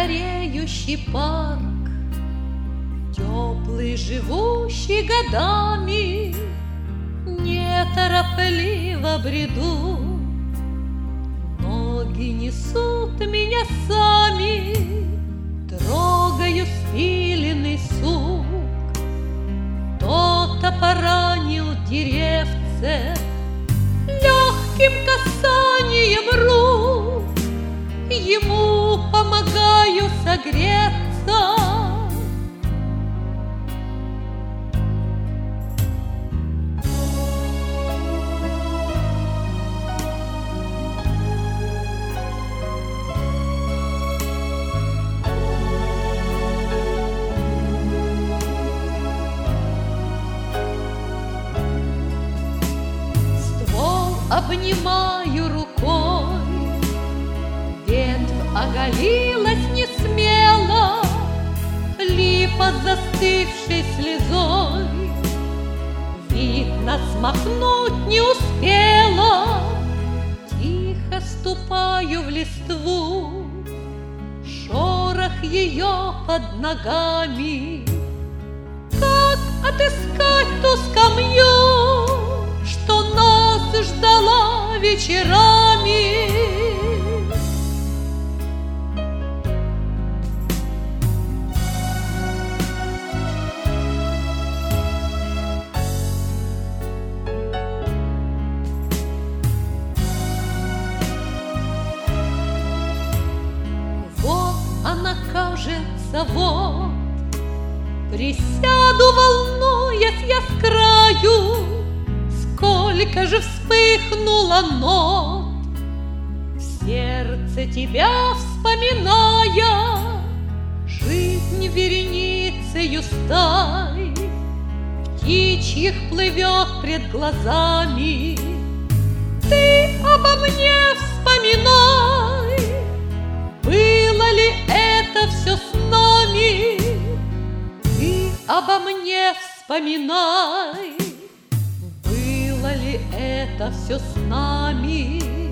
стареющий парк, теплый, живущий годами, неторопливо бреду. Ноги несут меня сами, трогаю спиленный сук. Кто-то поранил деревце легким касанием рук, ему помогаю согреться. Обнимаю рукой, ветвь оголилась несмело, липа застывшей слезой, видно, смахнуть не успела. Тихо ступаю в листву, шорох ее под ногами. Как отыскать ту скамью, что нас ждала вечерами? Вот она, кажется, вот. Присяду, волнуясь я с краю, сколько же вспыхнуло нот, в сердце тебя вспоминая, жизнь вереницею стай птичьих плывет пред глазами. Ты обо мне вспоминай, было ли это все с нами? Ты обо мне вспоминай, было ли это все с нами?